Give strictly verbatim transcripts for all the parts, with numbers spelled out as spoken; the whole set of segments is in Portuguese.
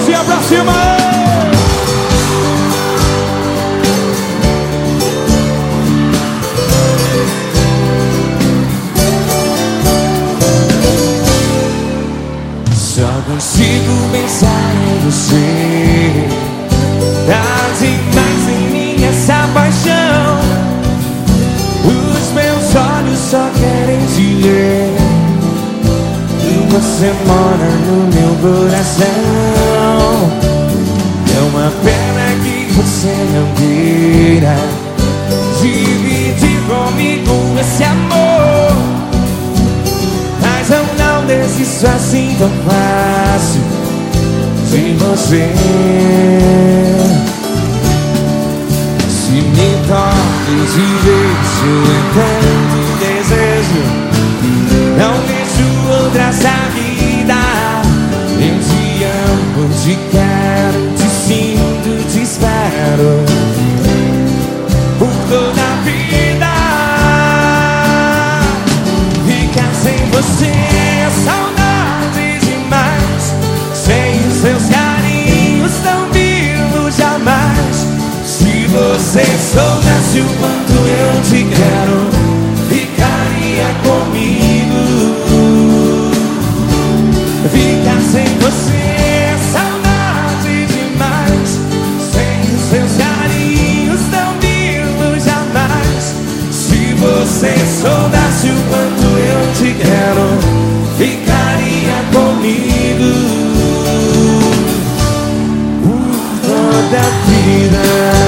mãozinha pra cima. Só consigo pensar em você. Traz mais em mim essa paixão. Os meus olhos só querem te ver. E você mora no meu coração. É uma pena que você não queira dividir comigo esse amor. Mas eu não desisto assim tão fácil de você. Se me toques e deixo é tanto desejo. Não vejo outra saída. Eu te amo, te quero, te sinto, te espero por toda a vida. Ficar sem você é saudade demais. Sem os seus carinhos não vivo jamais. Se você soubesse o quanto eu te quero, ficaria comigo. Ficar sem você é saudade demais. Sem os seus carinhos não vivo jamais. Se você soubesse o quanto eu te quero, ficaria comigo por toda a vida.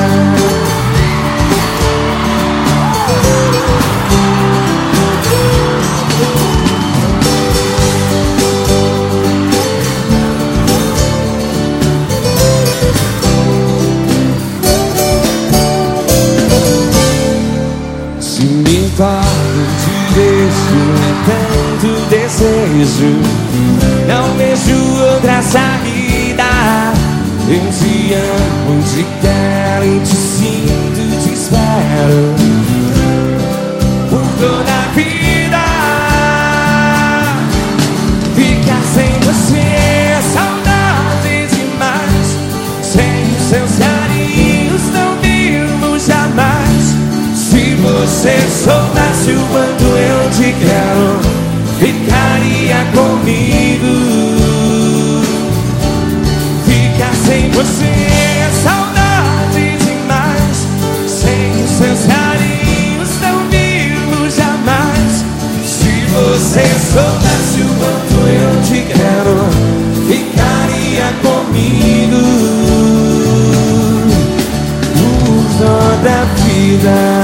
Se me toco, te deixo, é tanto desejo. Não vejo outra saída. Eu te amo, te quero, te sinto, te espero por toda a vida. Ficar sem você é saudade demais. Sem os seus carinhos não vivo jamais. Se você soubesse o quanto eu te quero, ficaria comigo. Ficar sem você é saudade demais. Sem os seus carinhos não vivo jamais. Se você soubesse o quanto eu te quero, ficaria comigo por toda a vida.